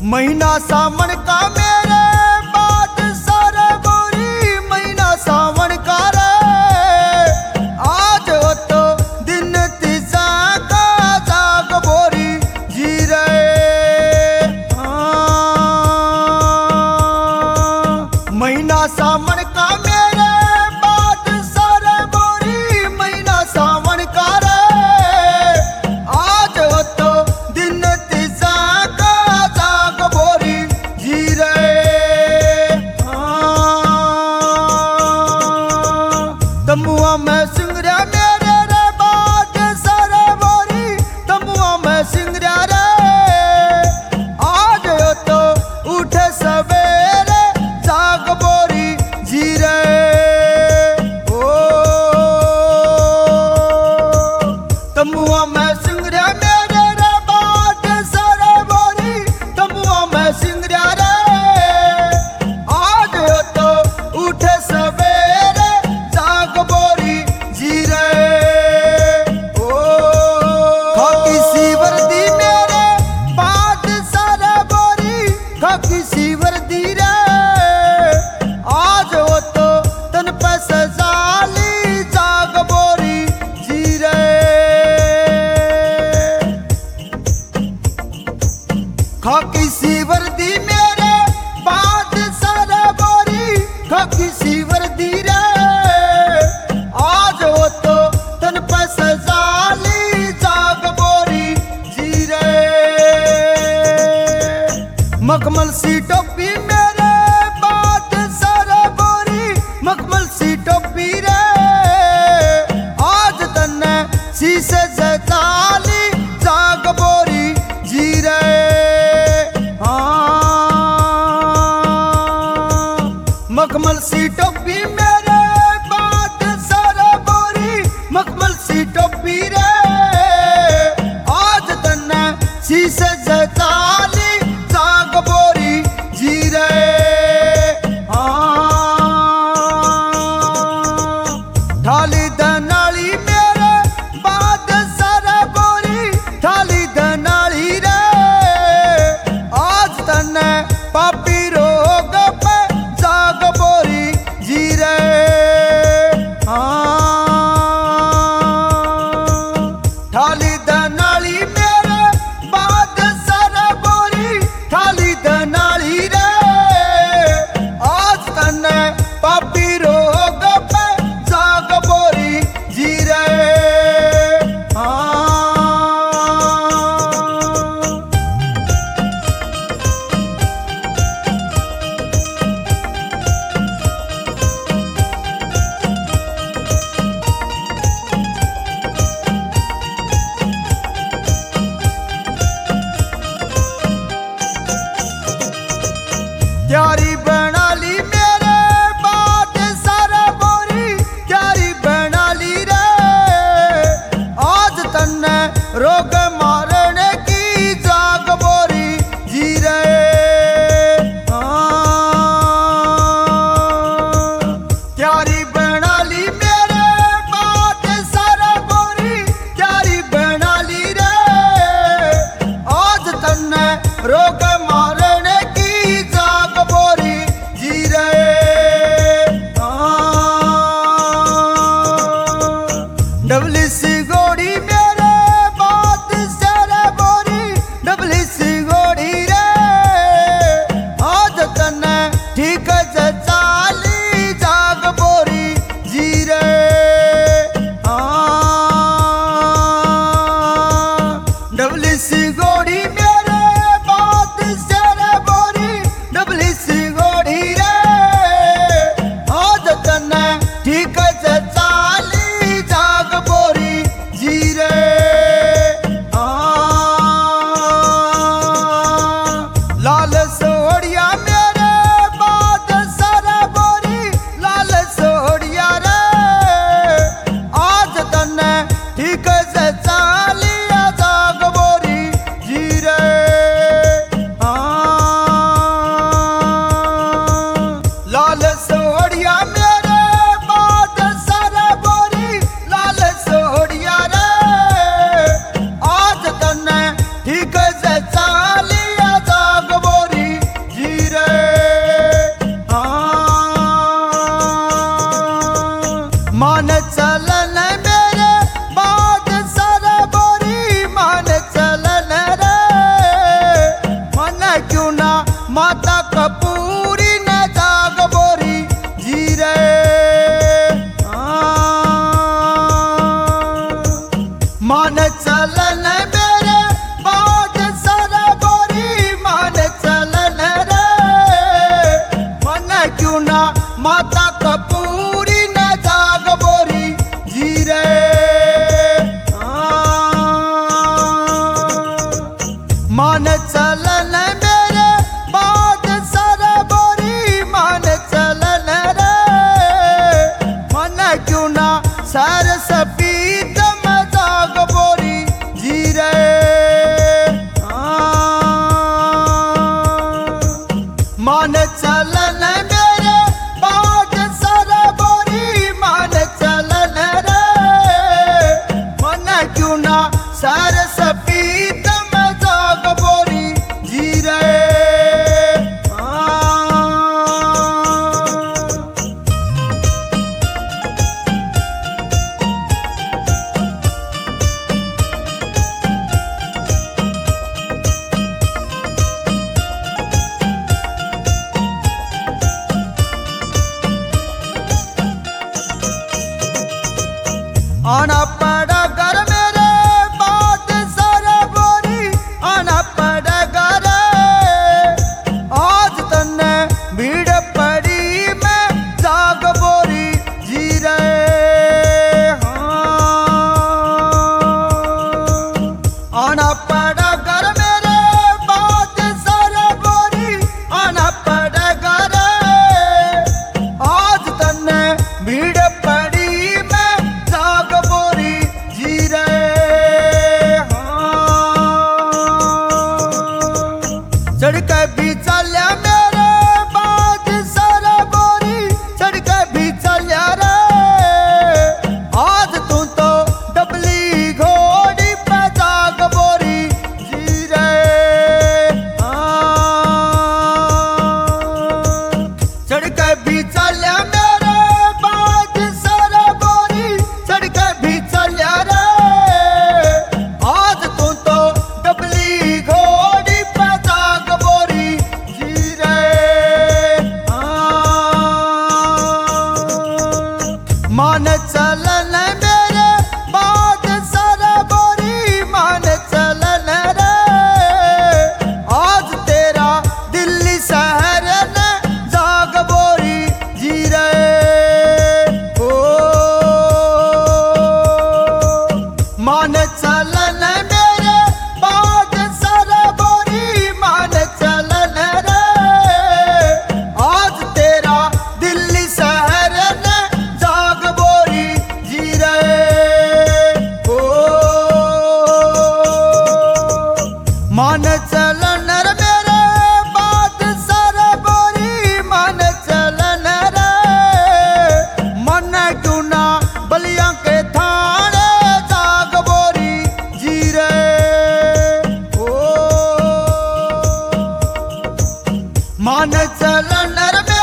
महीना सावन का मेरे बात सारे गोरी, महीना सावन का रे आज हो तो दिन तीजा का जाग बोरी जी रे। महीना सावन का मेरे बात सारे गोरी, महीना सावन का रे आज हो तो दिन तीजा का जाग बोरी जी रे। तमुआ में सिंगरा मेरे रे बात सारे बोरी, तमुआ में सिंगरा रे आज हो तो उठे सवेरे जाग बोरी जी रे। ओ तमुआ में सिंगरा मेरे रे बात सारे बोरी, तमुआ में सिंगरा रे आज हो तो उठे सवेरे जाग बोरी जी रे। ओ खाकी सी वर्दी मेरे बात सारे बोरी, खाकी सी वर्दी रे आज हो तो तन पे सजाली जाग बोरी जी रे। खाकी सी वर्दी मेरे बात सारे बोरी, खाकी सी वर्दी रे आज हो तो तन पे सजाली जाग बोरी जी रे। मखमल सी टोपी मेरे बात सारे बोरी, मखमल सी टोपी रे आज तन्ने शीशे जचाली जाग बोरी जी रे। मखमल सी टोपी मेरे बात सारे बोरी, मखमल सी टोपी रे आज तन्ने शीशे जचाली जाग बोरी जी रे। ठाली दनाली मेरे बात सारे बोरी, ठाली दनाली रे आज तन्ने पापी रोग पे जाग बोरी जी रे। ठाली दनाली मेरे बात सारे बोरी, ठाली दनाली रे आज तन्ने पापी रोग पे जाग बोरी जी रे। त्यारी बना ली मेरे बात सारा बोरी, त्यारी बना ली रे आज तन्ने रोग मारने की जाग बोरी जी रे। त्यारी बना ली मेरे बात सारा बोरी, त्यारी बना ली रे आज तन्ने रोग मारने की जाग बोरी जी रे। डबली सी गोड़ी मेरे बात सारे बोरी, डबली सी गोड़ी रे आज तन्ने ठीक जचाली जाग बोरी जी रे। डबली सी गोड़ी मेरे बात सारे बोरी, डबली सी गोड़ी रे आज तन्ने ठीक जचाली जाग बोरी जी रे। लाल सोहड़िया मेरे बात सारे बोरी, लाल सोहड़िया रे आज तन्ने ठीक जचाली जाग बोरी जी रे। लाल सोहड़िया मेरे बात सारे बोरी, लाल सोहड़िया रे आज तन्ने ठीक जचाली जाग बोरी। मान चलन मेरे बाज सारा बोरी मान चलन रे मन क्यों ना माता कपूरी न जाग बोरी जी रे मान चलन मेरे बाज सारा बोरी मान चलन रे मन क्यों ना सर सपीत मजाक बोरी जी रे मान चलन मेरे बाज सारा बोरी मान चलन रे मन क्यों ना सर सपीत मजाक बोरी जी रे आना पड़ा घर मेरे बात सारा बोरी आना पड़ा घर आज तन्ने भीड़ पड़ी मैं जाग बोरी जी रे आना पड़ा घर मेरे बात सारा बोरी आना पड़ा घर आज तन्ने भीड़ पड़ी मैं जाग बोरी जी रे सड़क भी चलिया मेरे बाज सारा बोरी सड़क भी चलिया रे आज तू तो डबली घोड़ी पे जाग बोरी जी रे सड़क भी चलिया मेरे बाज सारा बोरी सड़क भी चलिया रे आज तू तो डबली घोड़ी पे जाग बोरी जी रे मान चलन मेरे बाज सारा बोरी मान चलन रे आज तेरा दिल्ली शहर ने जाग बोरी जी रे ओ मान चलन मेरे बाज सारा बोरी मान चलन रे आज तेरा दिल्ली शहर ने जाग बोरी जी रे ओ मान चलन रे मेरे बाज सारा बोरी मान चलन रे मन क्यों ना बलिया के थाने जाग बोरी जी रे ओ मान चलन रे